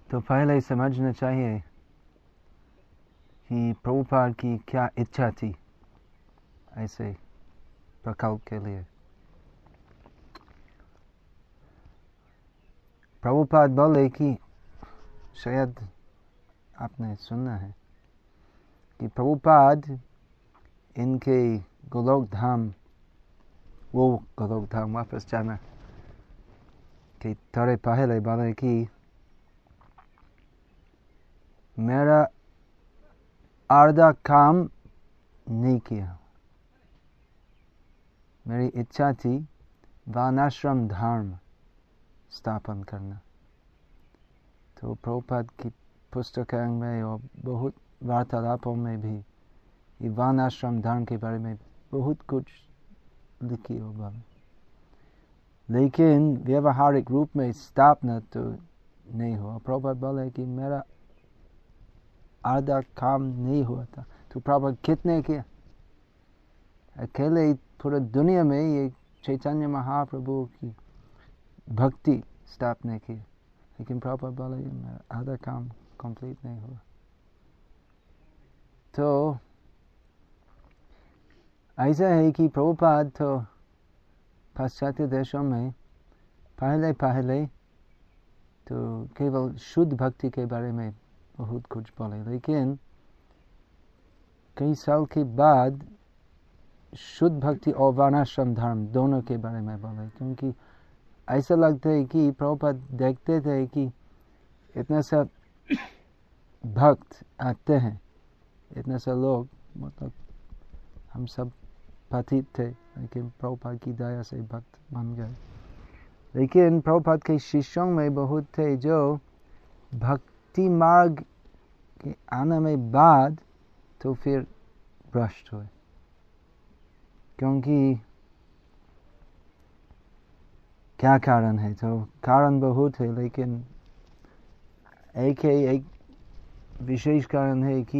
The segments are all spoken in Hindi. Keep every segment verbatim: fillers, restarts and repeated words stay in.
तो पहले समझना चाहिए कि प्रभुपाद की क्या इच्छा थी ऐसे प्रकल्प के लिए। प्रभुपाद बोले कि शायद आपने सुना है कि प्रभुपाद इनके गोलोक धाम, वो गोलोक धाम वापस जाना कि थोड़े पहले बोले कि मेरा आधा काम नहीं किया, मेरी इच्छा थी वर्णाश्रम धर्म स्थापन करना। तो प्रभुपाद की पुस्तकों में और बहुत वार्तालापों में भी ये वर्णाश्रम धर्म के बारे में बहुत कुछ लिखी होगा, लेकिन व्यवहारिक रूप में स्थापना तो नहीं हुआ। प्रभुपाद बोले कि मेरा आधा काम नहीं हुआ था। तो प्रभुपाद कितने किया? अकेले पूरा दुनिया में ये चैतन्य महाप्रभु की भक्ति स्थापना की, लेकिन प्रभुपाद बोले मेरा आधा काम कंप्लीट नहीं हुआ। तो ऐसा है कि प्रभुपाद तो पाश्चात्य देशों में पहले पहले तो केवल शुद्ध भक्ति के बारे में बहुत कुछ बोले, लेकिन कई साल के बाद शुद्ध भक्ति और वर्णाश्रम धर्म दोनों के बारे में बोले, क्योंकि ऐसा लगता है कि प्रभुपाद देखते थे कि इतना सा भक्त आते हैं, इतना सा लोग, मतलब हम सब पतित थे, लेकिन प्रभुपाद की दया से भक्त बन गए। लेकिन प्रभुपाद के शिष्यों में बहुत थे जो भक्ति मार्ग के आने में बाद तो फिर भ्रष्ट हुए, क्योंकि क्या कारण है? तो कारण बहुत है, लेकिन एक है एक विशेष कारण है कि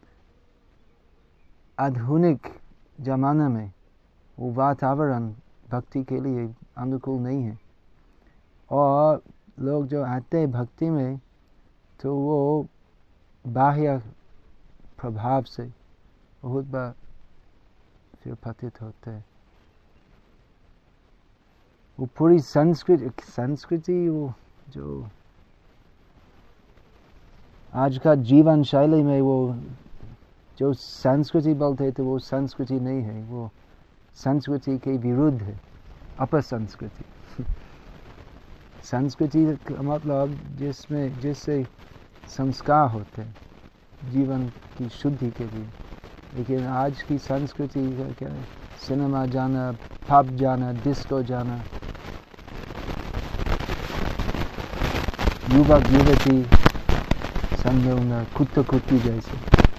आधुनिक जमाना में वो वातावरण भक्ति के लिए अनुकूल नहीं है, और लोग जो आते हैं भक्ति में तो वो बाह्य प्रभाव से बहुत बार फिर पतित होते हैं। वो पूरी संस्कृति संस्कृति वो जो आज का जीवन शैली में वो जो संस्कृति बोलते हैं, तो वो संस्कृति नहीं है, वो संस्कृति के विरुद्ध है, अपसंस्कृति। संस्कृति का मतलब जिसमें जिससे संस्कार होते हैं जीवन की शुद्धि के लिए, लेकिन आज की संस्कृति क्या है? सिनेमा जाना, पब जाना, डिस्को जाना, युवक युवती संग कुत्ते कुत्ती जैसे,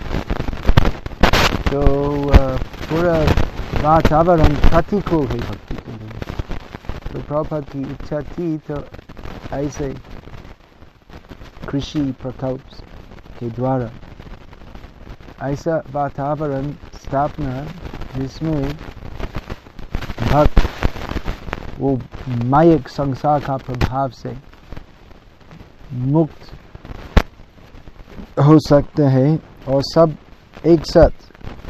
तो पूरा वातावरण प्रतिकूल है भक्ति के लिए। तो प्रभुपाद की इच्छा थी तो ऐसे कृषि प्रकल्प के द्वारा ऐसा वातावरण स्थापना जिसमें भक्त वो मायिक संसार का प्रभाव से मुक्त हो सकते हैं और सब एक साथ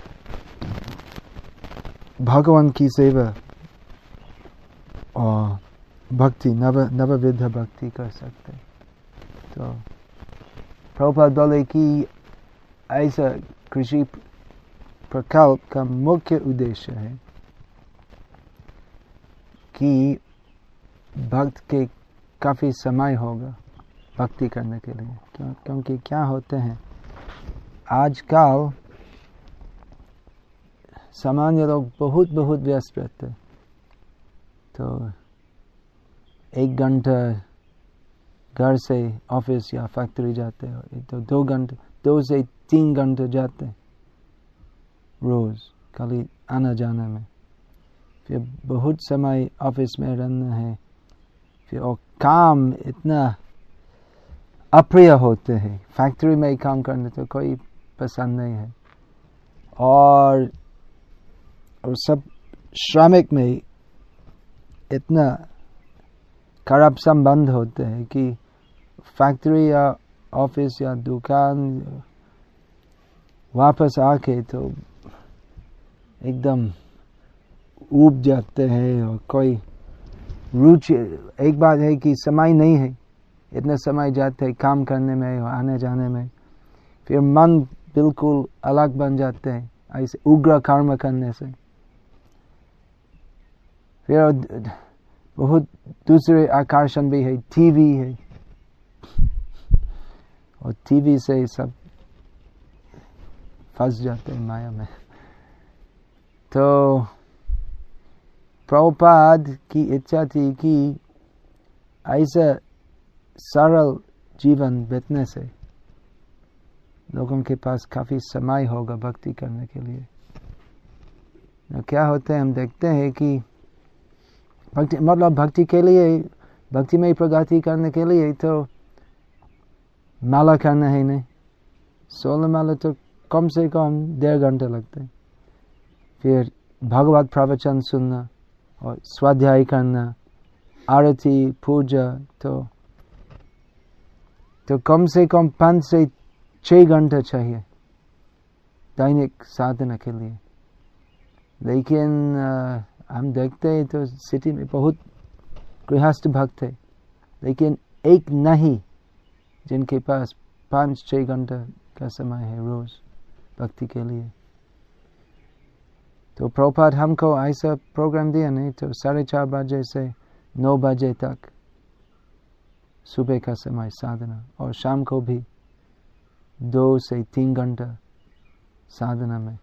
भगवान की सेवा और भक्ति नव नवविध भक्ति कर सकते हैं। तो प्रभुपाद बोले कि ऐसा कृषि प्रकल्प का मुख्य उद्देश्य है कि भक्त के काफी समय होगा भक्ति करने के लिए, क्यों क्योंकि क्या होते हैं आजकल सामान्य लोग बहुत बहुत व्यस्त रहते हैं। तो एक घंटा घर से ऑफिस या फैक्ट्री जाते हो तो दो घंटे दो से तीन घंटे जाते रोज खाली आना जाना में, फिर बहुत समय ऑफिस में रहना है, फिर और काम इतना अप्रिय होते हैं, फैक्ट्री में काम करने तो कोई पसंद नहीं है, और और सब श्रमिक में इतना खराब संबंध होते हैं कि फैक्ट्री या ऑफिस या दुकान वापस आके तो एकदम ऊब जाते हैं और कोई रुचि। एक बात है कि समय नहीं है, इतना समय जाते है काम करने में और आने जाने में, फिर मन बिल्कुल अलग बन जाते हैं ऐसे उग्र कर्म करने से। फिर बहुत दूसरे आकर्षण भी है, टीवी है, और टीवी से सब फंस जाते हैं माया में। तो प्रभुपाद की इच्छा थी कि ऐसा सरल जीवन बीतने से लोगों के पास काफी समय होगा भक्ति करने के लिए। तो क्या होता है, हम देखते हैं कि भक्ति मतलब भक्ति के लिए, भक्ति में प्रगति करने के लिए तो माला करना है नहीं, सोलह माला तो कम से कम डेढ़ घंटे लगते हैं। फिर भगवत प्रवचन सुनना और स्वाध्याय करना, आरती पूजा, तो तो कम से कम पाँच से छः घंटे चाहिए दैनिक साधना के लिए। लेकिन आ, हम देखते हैं तो सिटी में बहुत गृहस्थ भक्त है, लेकिन एक नहीं जिनके पास पाँच छः घंटे का समय है रोज भक्ति के लिए। तो प्रभुपाद हमको ऐसा प्रोग्राम दिया नहीं, तो साढ़े चार बजे से नौ बजे तक सुबह का समय साधना, और शाम को भी दो से तीन घंटा साधना में,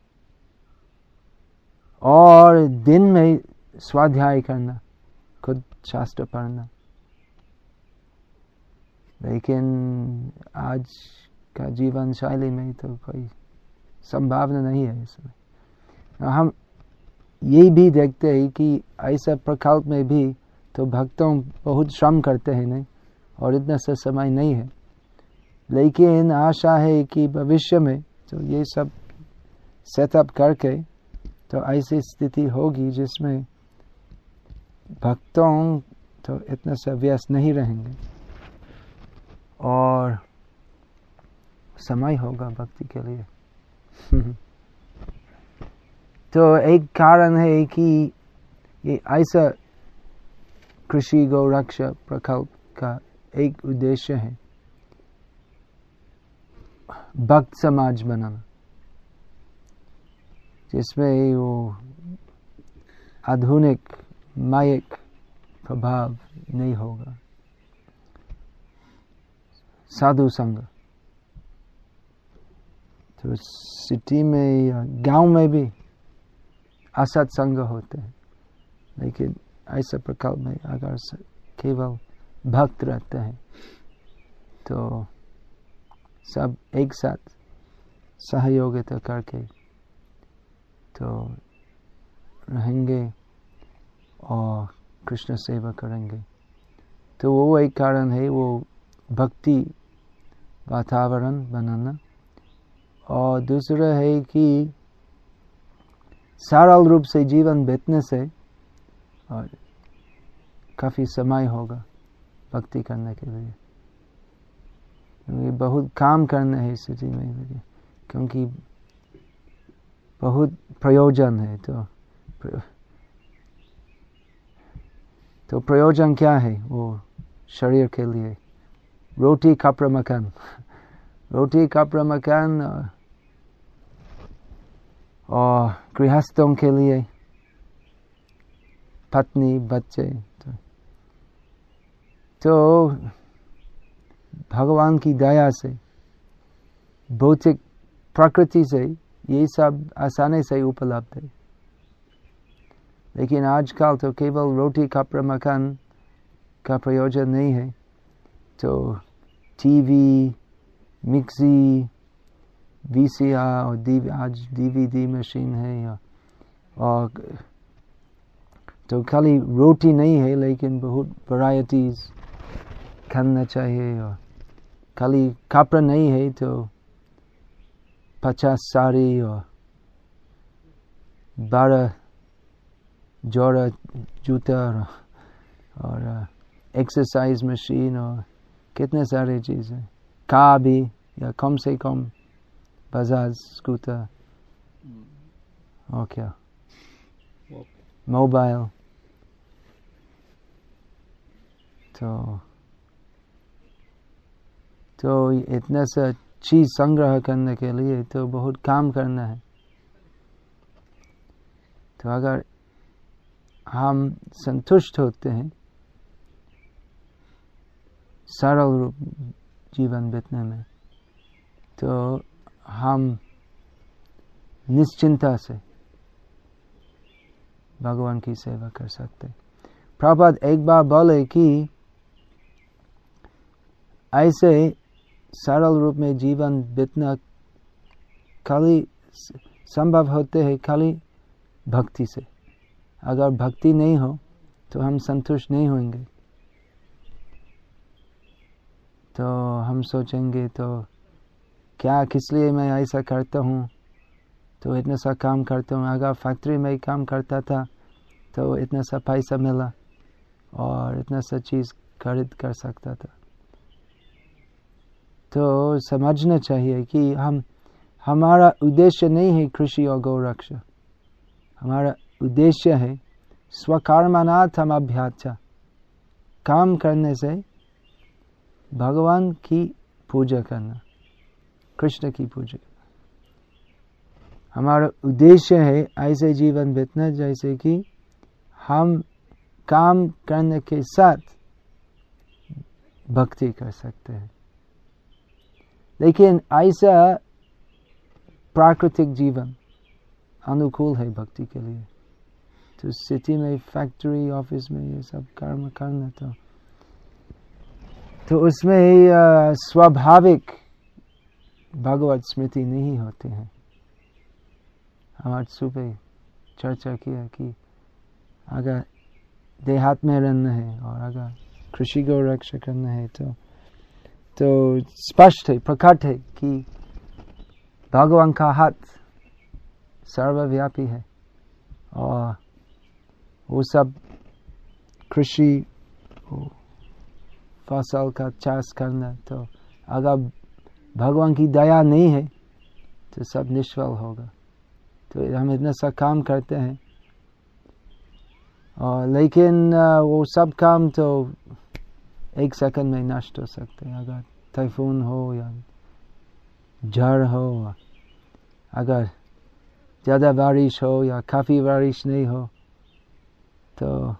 और दिन में स्वाध्याय करना, खुद शास्त्र पढ़ना। लेकिन आज का जीवन शैली में तो कोई संभावना नहीं है इसमें। हम ये भी देखते हैं कि ऐसा प्रकल्प में भी तो भक्तों बहुत श्रम करते हैं नहीं, और इतना सा समय नहीं है। लेकिन आशा है कि भविष्य में तो ये सब सेटअप करके तो ऐसी स्थिति होगी जिसमें भक्तों तो इतना सा व्यस्त नहीं रहेंगे और समय होगा भक्ति के लिए। तो एक कारण है कि ये ऐसा कृषि गौरक्षा प्रकल्प का एक उद्देश्य है भक्त समाज बनाना, जिसमें वो आधुनिक मायिक प्रभाव नहीं होगा, साधु संग। तो सिटी में या गांव में भी असत संग होते हैं, लेकिन ऐसा प्रकल्प में अगर केवल भक्त रहते हैं तो सब एक साथ सहयोगिता करके तो रहेंगे और कृष्ण सेवा करेंगे। तो वो एक कारण है, वो भक्ति वातावरण बनाना। और दूसरा है कि सरल रूप से जीवन बीतने से और काफी समय होगा भक्ति करने के लिए। ये बहुत काम करना है सिटी में, क्योंकि बहुत प्रयोजन है। तो तो प्रयोजन क्या है वो शरीर के लिए? रोटी कपड़ा मकान रोटी कपड़ा मकान और गृहस्थों के लिए पत्नी बच्चे। तो, तो भगवान की दया से भौतिक प्रकृति से ये सब आसानी से उपलब्ध है। लेकिन आजकल तो केवल रोटी कपड़ा मकान का प्रयोजन नहीं है, तो टीवी, मिक्सी, वीसीआर और डी आज डीवीडी मशीन है, और तो खाली रोटी नहीं है लेकिन बहुत वैरायटीज खाना चाहिए। और खाली कपड़ा नहीं है तो पचास साड़ी और बारह जोड़ा जूता और एक्सरसाइज मशीन और कितने सारे चीज़ें, कार भी, या कम से कम बजाज स्कूटर, और क्या, मोबाइल। तो तो इतना सा चीज संग्रह करने के लिए तो बहुत काम करना है। तो अगर हम संतुष्ट होते हैं सरल रूप जीवन बीतने में, तो हम निश्चिंता से भगवान की सेवा कर सकते। प्रभुपाद एक बार बोले कि ऐसे सरल रूप में जीवन बीतना खाली संभव होते हैं खाली भक्ति से। अगर भक्ति नहीं हो तो हम संतुष्ट नहीं होंगे। तो हम सोचेंगे तो क्या, किस लिए मैं ऐसा करता हूँ, तो इतना सा काम करता हूँ। अगर फैक्ट्री में काम करता था तो इतना सा पैसा मिला और इतना सा चीज़ खरीद कर सकता था। तो समझना चाहिए कि हम हमारा उद्देश्य नहीं है कृषि और गौ रक्षा। हमारा उद्देश्य है स्वकर्मणार्थम अभ्याचा, काम करने से भगवान की पूजा करना, कृष्ण की पूजा। हमारा उद्देश्य है ऐसे जीवन बीतना जैसे कि हम काम करने के साथ भक्ति कर सकते हैं। लेकिन ऐसा प्राकृतिक जीवन अनुकूल है भक्ति के लिए। तो सिटी में, फैक्ट्री, ऑफिस में ये सब कर्म करना, तो तो उसमें स्वाभाविक भगवत स्मृति नहीं होती है। हमारे सुबह चर्चा किया कि अगर देहात में रहना है और अगर कृषि गौ रक्षा करना है तो तो स्पष्ट है, प्रकट है कि भगवान का हाथ सर्वव्यापी है। और वो सब कृषि फसल का चाष करना, तो अगर भगवान की दया नहीं है तो सब निष्फल होगा। तो हम इतना सा काम करते हैं, और लेकिन वो सब काम तो एक सेकंड में नष्ट हो सकते हैं। अगर तूफान हो या झड़ हो, अगर ज़्यादा बारिश हो या काफ़ी बारिश नहीं हो, तो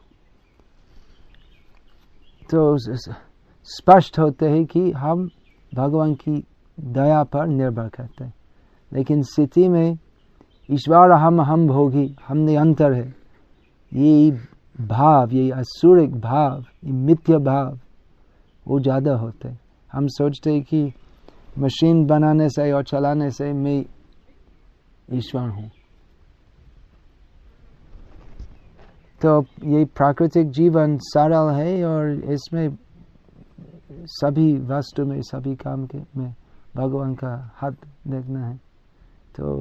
तो स्पष्ट होते हैं कि हम भगवान की दया पर निर्भर करते हैं। लेकिन स्थिति में ईश्वर हम हम भोगी, हमने अंतर है, ये भाव, ये असुरिक भाव, ये मिथ्या भाव वो ज़्यादा होते हैं। हम सोचते हैं कि मशीन बनाने से और चलाने से मैं ईश्वर हूँ। तो ये प्राकृतिक जीवन सरल है और इसमें सभी वस्तु में, सभी काम के में भगवान का हाथ देखना है। तो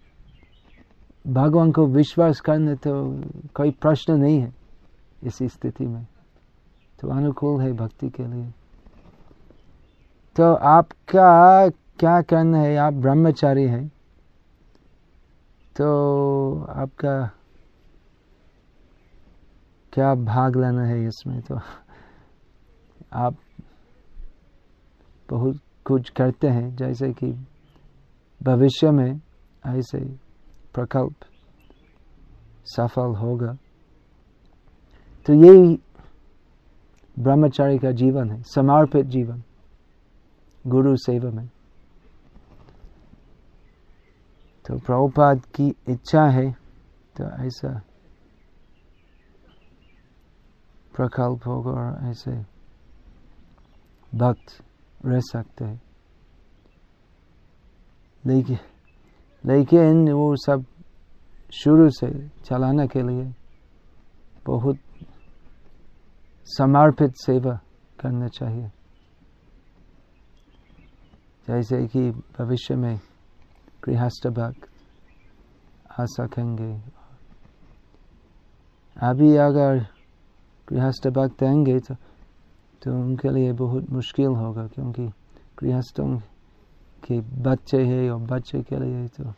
भगवान को विश्वास करने तो कोई प्रश्न नहीं है इसी स्थिति में। तो अनुकूल है भक्ति के लिए। तो आपका क्या करना है? आप ब्रह्मचारी हैं, तो आपका क्या भाग लेना है इसमें? तो आप बहुत कुछ करते हैं, जैसे कि भविष्य में ऐसे प्रकल्प सफल होगा। तो यही ब्रह्मचारी का जीवन है, समर्पित जीवन गुरु सेवा में। तो प्रभुपाद की इच्छा है तो ऐसा प्रकल्प होगा और ऐसे भक्त रह सकते हैं। लेकिन लेकिन वो सब शुरू से चलाने के लिए बहुत समर्पित सेवा करना चाहिए, जैसे कि भविष्य में गृहस्थ भक्त आ सकेंगे। अभी अगर गृहस्थ भक्त आएंगे तो तो उनके लिए बहुत मुश्किल होगा, क्योंकि गृहस्थों के बच्चे हैं और बच्चे के लिए तो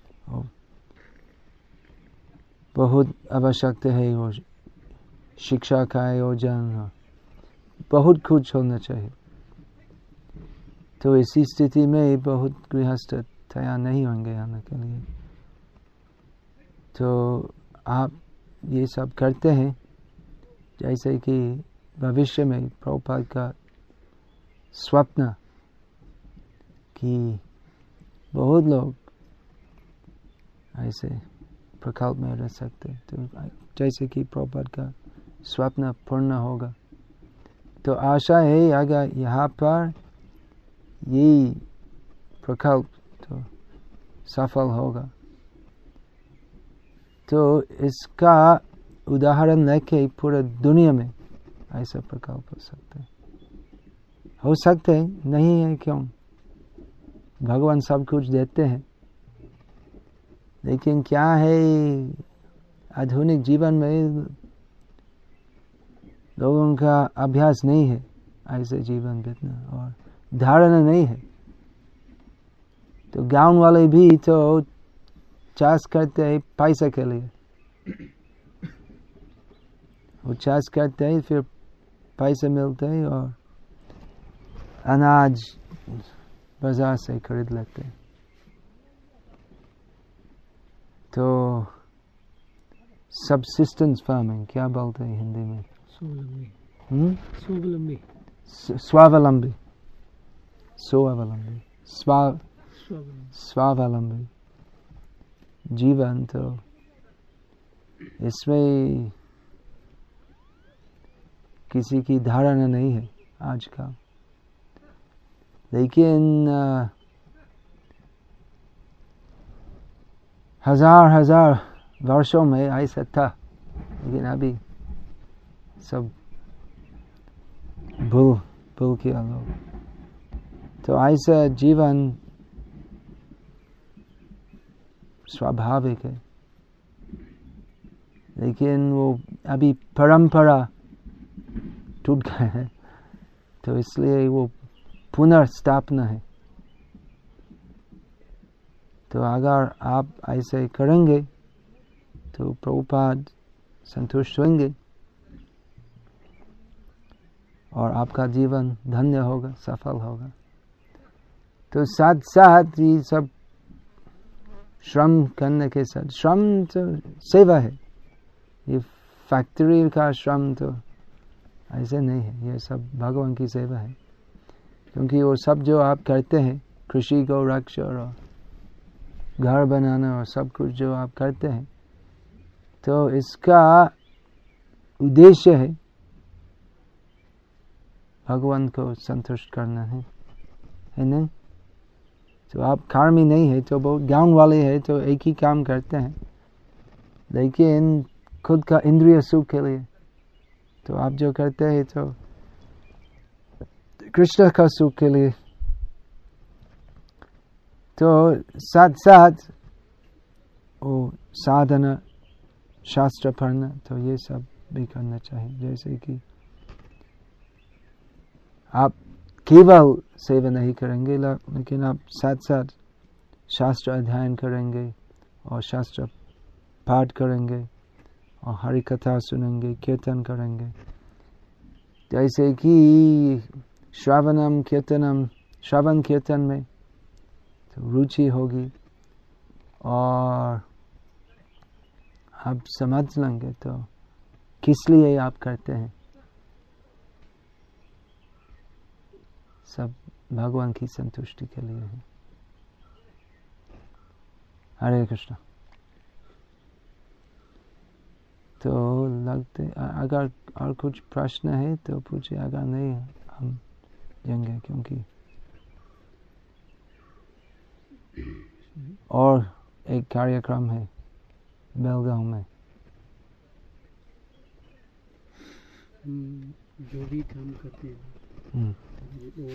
बहुत आवश्यकता है और शिक्षा का आयोजन बहुत कुछ होना चाहिए। तो इसी स्थिति में बहुत गृहस्थ तैयार नहीं होंगे आने के लिए। तो आप ये सब करते हैं जैसे कि भविष्य में प्रभुपाद का स्वप्न कि बहुत लोग ऐसे प्रकल्प में रह सकते, तो जैसे कि प्रभुपाद का स्वप्न पूर्ण होगा। तो आशा है अगर यहाँ पर ये प्रकल्प तो सफल होगा तो इसका उदाहरण लेके पूरे दुनिया में ऐसा प्रकल्प हो सकते हैं। हो सकते हैं नहीं है क्यों, भगवान सब कुछ देते हैं, लेकिन क्या है आधुनिक जीवन में लोगों का अभ्यास नहीं है ऐसे जीवन बीतना और धारणा नहीं है। तो गांव वाले भी तो चाष करते हैं पैसा के लिए, वो चाष करते हैं फिर पैसे मिलते हैं और अनाज बाजार से खरीद लेते हैं। तो सबसिस्टेंस फार्मिंग क्या बोलते हैं हिंदी में? स्वावलंबी स्वावलंबी स्वावलंबी स्वावलंबी स्वा स्वावलंबी जीवन। तो इसमें किसी की धारणा नहीं है आज का, लेकिन आ, हजार हजार वर्षों में ऐसा था, लेकिन अभी सब भूल भूल किया लोग। तो ऐसा जीवन स्वाभाविक है, लेकिन वो अभी परंपरा टूट गए है, तो इसलिए वो पुनर्स्थापना है। तो अगर आप ऐसे करेंगे तो प्रभुपाद संतुष्ट होंगे और आपका जीवन धन्य होगा, सफल होगा। तो साथ साथ ये सब श्रम करने के साथ, श्रम तो सेवा है, ये फैक्ट्री का श्रम तो ऐसे नहीं है, ये सब भगवान की सेवा है। क्योंकि वो सब जो आप करते हैं, कृषि गौ रक्षा और घर बनाना और सब कुछ जो आप करते हैं, तो इसका उद्देश्य है भगवान को संतुष्ट करना है, है नहीं? तो आप कर्मी नहीं है, तो बहुत गांव वाले हैं तो एक ही काम करते हैं, लेकिन खुद का इंद्रिय सुख के लिए तो आप जो करते हैं तो कृष्ण का सुख के लिए। तो साथ साथ वो साधना शास्त्र पढ़ना, तो ये सब भी करना चाहिए। जैसे कि आप केवल सेवा नहीं करेंगे, लेकिन आप साथ साथ शास्त्र अध्ययन करेंगे और शास्त्र पाठ करेंगे और हरि कथा सुनेंगे, कीर्तन करेंगे। जैसे कि श्रवणम कीर्तनम, श्रवण कीर्तन में तो रुचि होगी और आप समझ लेंगे तो किस लिए आप करते हैं, सब भगवान की संतुष्टि के लिए है। हरे कृष्ण। तो लगते अगर और कुछ प्रश्न है तो पूछिए, अगर नहीं हम जाएंगे, क्योंकि और एक कार्यक्रम है बेलगांव में। जो भी काम करते हैं वो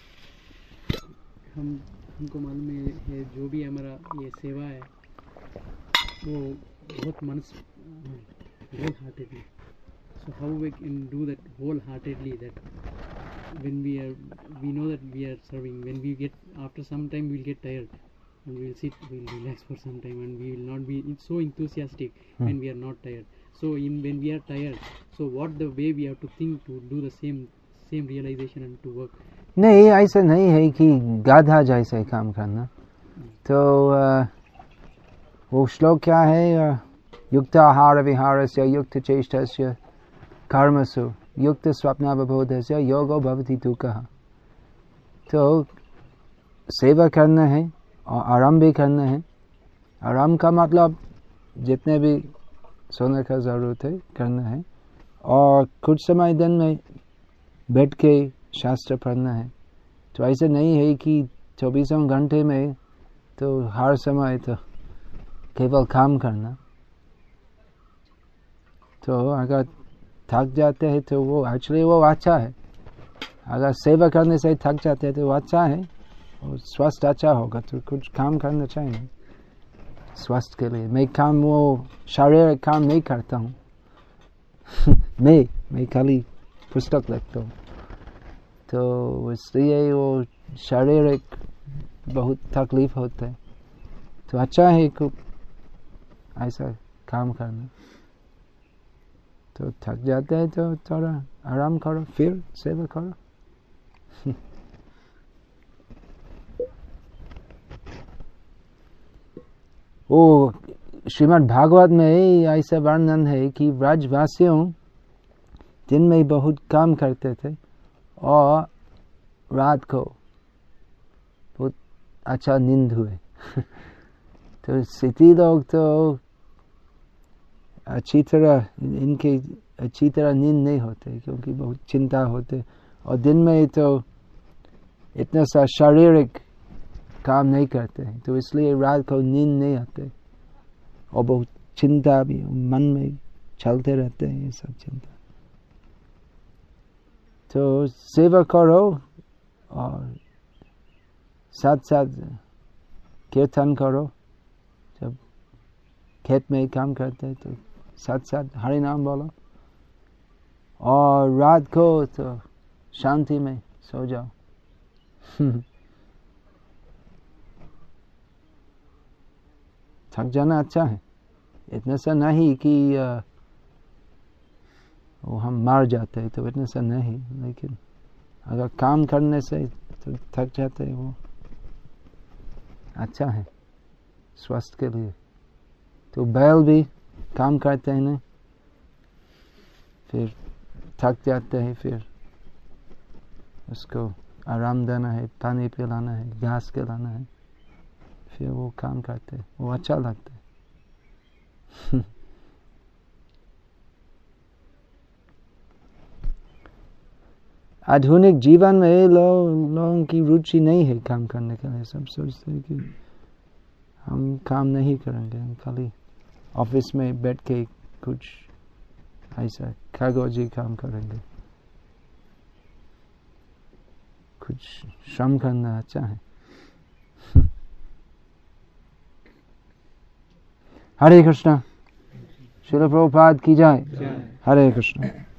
हम हमको मालूम है, जो भी हमारा ये सेवा है वो बहुत मन wholeheartedly. So how we can do that wholeheartedly, that when we are, we know that we are serving. When we get, after some time, we'll get tired, and we'll sit, we'll relax for some time, and we will not be so enthusiastic, Hmm. and we are not tired. So in when we are tired, so what the way we have to think to do the same same realization and to work. नहीं, ऐसा नहीं है कि गाधा जैसे काम करना. तो uh, वो श्लोक क्या है? uh, युक्त आहार विहारस्य युक्त चेष्टस्य कर्मसु युक्त स्वप्नावबोधस्य योगो भवति तुकः. तो सेवा करना है और आराम भी करना है. आराम का मतलब जितने भी सोने का जरूरत है करना है, और कुछ समय दिन में बैठ के शास्त्र पढ़ना है. तो ऐसा नहीं है कि चौबीसों घंटे में तो हर समय तो केवल काम करना. तो अगर थक जाते हैं तो वो एक्चुअली वो अच्छा है. अगर सेवा करने से थक जाते हैं तो वो अच्छा है, और स्वास्थ्य अच्छा होगा. तो कुछ काम करना चाहिए स्वास्थ्य के लिए. मैं काम वो शारीरिक काम नहीं करता हूँ. मैं मैं खाली पुस्तक लिखता हूँ. तो इसलिए वो शारीरिक बहुत तकलीफ होता है. तो अच्छा है खूब ऐसा काम करना. तो थक जाते हैं तो थोड़ा आराम करो, फिर सेवा करो. वो श्रीमद् भागवत में ऐसा वर्णन है कि ब्रजवासियों दिन में बहुत काम करते थे और रात को बहुत अच्छा नींद हुए. तो सिटी लोग तो अच्छी तरह इनके अच्छी तरह नींद नहीं होते क्योंकि बहुत चिंता होते, और दिन में तो इतना सा शारीरिक काम नहीं करते हैं. तो इसलिए रात को नींद नहीं आते, और बहुत चिंता भी मन में चलते रहते हैं ये सब चिंता. तो सेवा करो और साथ साथ कीर्तन करो. जब खेत में काम करते हैं तो साथ साथ हरि नाम बोलो, और रात को तो शांति में सो जाओ. थक जाना अच्छा है. इतना सा नहीं कि आ, वो हम मर जाते हैं, तो इतना सा नहीं. लेकिन अगर काम करने से तो थक जाते हैं, वो अच्छा है स्वास्थ्य के लिए. तो बैल भी काम करते हैं ना, फिर थक जाते हैं, फिर उसको आराम देना है, पानी पिलाना है, घास खिलाना है, फिर वो काम करते हैं. वो अच्छा लगता है. आधुनिक जीवन में लोग लोगों की रुचि नहीं है काम करने के लिए. सब सोचते हैं कि हम काम नहीं करेंगे, हम खाली ऑफिस में बैठ के कुछ ऐसा कागजी काम करेंगे. कुछ श्रम करना अच्छा है. हरे कृष्णा. श्रील प्रभुपाद की जय. हरे कृष्णा.